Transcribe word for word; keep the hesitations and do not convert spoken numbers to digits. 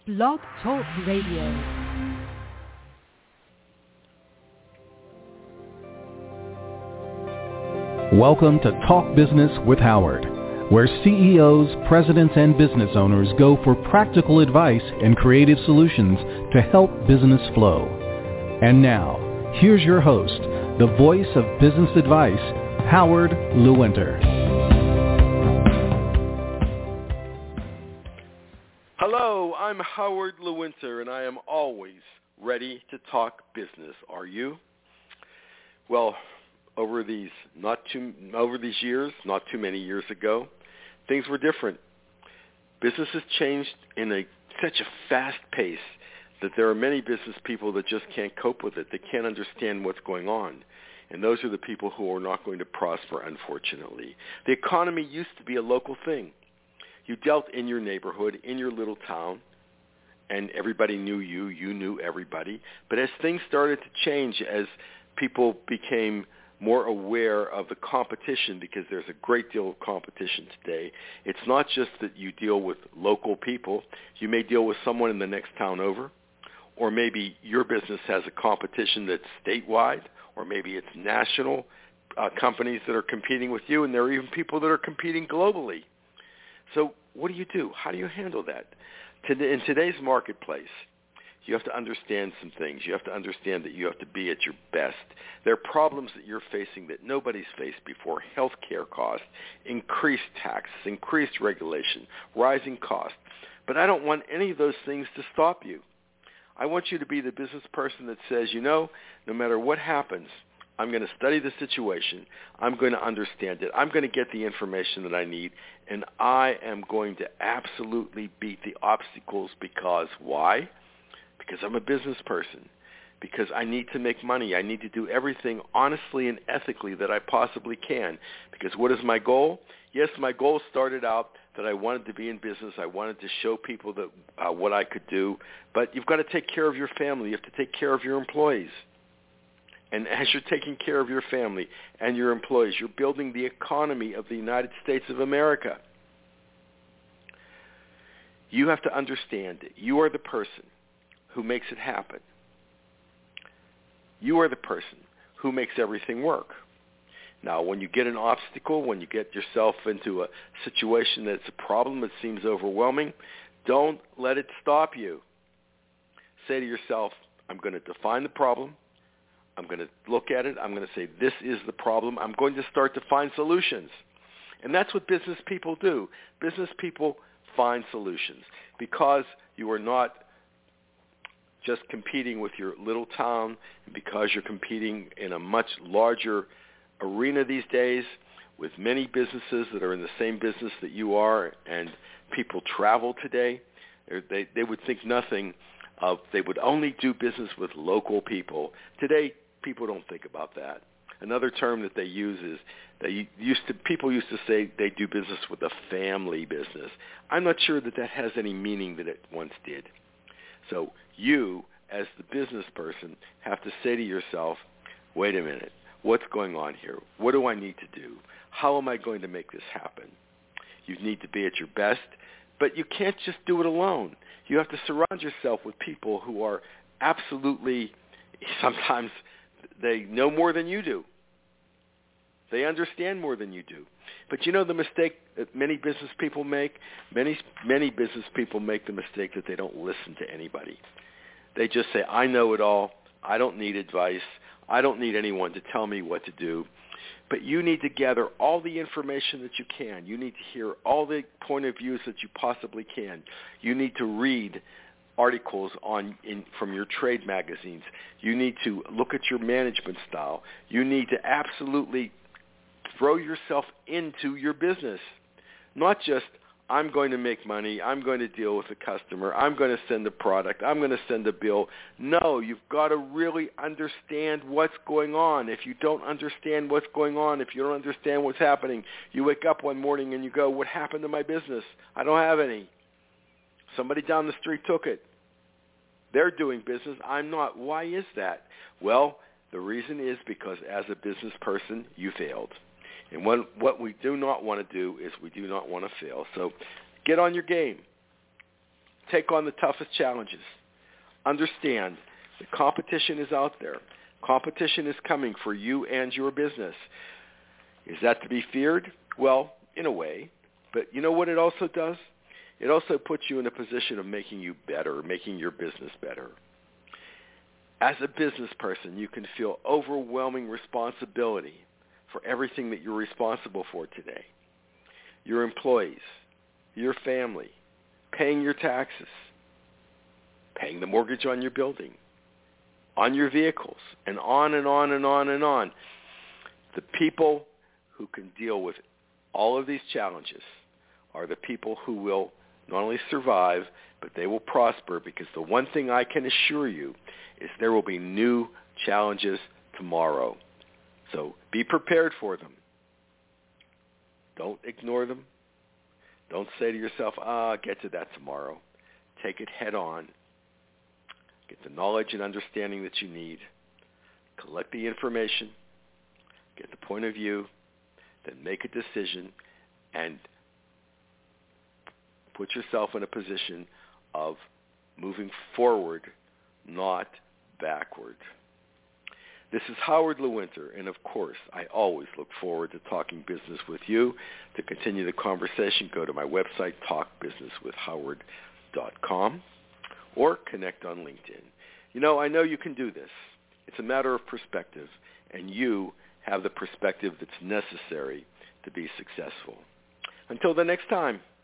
Blog Talk Radio. Welcome to Talk Business with Howard, where C E Os, presidents, and business owners go for practical advice and creative solutions to help business flow. And now, here's your host, the voice of business advice, Howard Lewinter. Hello, I'm Howard Lewinter, and I am always ready to talk business. Are you? Well, over these not too over these years, not too many years ago, things were different. Business has changed in a such a fast pace that there are many business people that just can't cope with it. They can't understand what's going on. And those are the people who are not going to prosper, unfortunately. The economy used to be a local thing. You dealt in your neighborhood, in your little town, and everybody knew you. You knew everybody. But as things started to change, as people became more aware of the competition, because there's a great deal of competition today, it's not just that you deal with local people. You may deal with someone in the next town over, or maybe your business has a competition that's statewide, or maybe it's national uh, companies that are competing with you, and there are even people that are competing globally. So what do you do? How do you handle that? In today's marketplace, you have to understand some things. You have to understand that you have to be at your best. There are problems that you're facing that nobody's faced before: healthcare costs, increased taxes, increased regulation, rising costs. But I don't want any of those things to stop you. I want you to be the business person that says, you know, no matter what happens, I'm going to study the situation. I'm going to understand it. I'm going to get the information that I need, and I am going to absolutely beat the obstacles. Because why? Because I'm a business person. Because I need to make money. I need to do everything honestly and ethically that I possibly can. Because what is my goal? Yes, my goal started out that I wanted to be in business. I wanted to show people that uh, what I could do. But you've got to take care of your family. You have to take care of your employees. And as you're taking care of your family and your employees, you're building the economy of the United States of America. You have to understand that you are the person who makes it happen. You are the person who makes everything work. Now, when you get an obstacle, when you get yourself into a situation that's a problem that seems overwhelming, don't let it stop you. Say to yourself, I'm going to define the problem. I'm going to look at it. I'm going to say, this is the problem. I'm going to start to find solutions. And that's what business people do. Business people find solutions, because you are not just competing with your little town, and because you're competing in a much larger arena these days with many businesses that are in the same business that you are, and people travel today. They, they would think nothing of, they would only do business with local people. Today, people don't think about that. Another term that they use is, they used to, people used to say they do business with a family business. I'm not sure that that has any meaning that it once did. So you, as the business person, have to say to yourself, wait a minute, what's going on here? What do I need to do? How am I going to make this happen? You need to be at your best, but you can't just do it alone. You have to surround yourself with people who are absolutely, sometimes they know more than you do. They understand more than you do. But you know the mistake that many business people make? Many, many business people make the mistake that they don't listen to anybody. They just say, I know it all. I don't need advice. I don't need anyone to tell me what to do. But you need to gather all the information that you can. You need to hear all the point of views that you possibly can. You need to read articles on in, from your trade magazines. You need to look at your management style. You need to absolutely throw yourself into your business. Not just, I'm going to make money, I'm going to deal with the customer, I'm going to send a product, I'm going to send a bill. No, you've got to really understand what's going on. If you don't understand what's going on, if you don't understand what's happening, you wake up one morning and you go, what happened to my business? I don't have any. Somebody down the street took it. They're doing business. I'm not. Why is that? Well, the reason is because as a business person, you failed. And what, what we do not want to do is we do not want to fail. So get on your game. take on the toughest challenges. Understand the competition is out there. Competition is coming for you and your business. Is that to be feared? Well, in a way. But you know what it also does? It also puts you in a position of making you better, making your business better. As a business person, you can feel overwhelming responsibility for everything that you're responsible for today. Your employees, your family, paying your taxes, paying the mortgage on your building, on your vehicles, and on and on and on and on. The people who can deal with all of these challenges are the people who will not only survive, but they will prosper, because the one thing I can assure you is there will be new challenges tomorrow. So be prepared for them. Don't ignore them. Don't say to yourself, ah, I'll get to that tomorrow. Take it head on. Get the knowledge and understanding that you need. Collect the information. Get the point of view. Then make a decision and put yourself in a position of moving forward, not backward. This is Howard Lewinter, and of course, I always look forward to talking business with you. To continue the conversation, go to my website, talk business with howard dot com, or connect on LinkedIn. You know, I know you can do this. It's a matter of perspective, and you have the perspective that's necessary to be successful. Until the next time.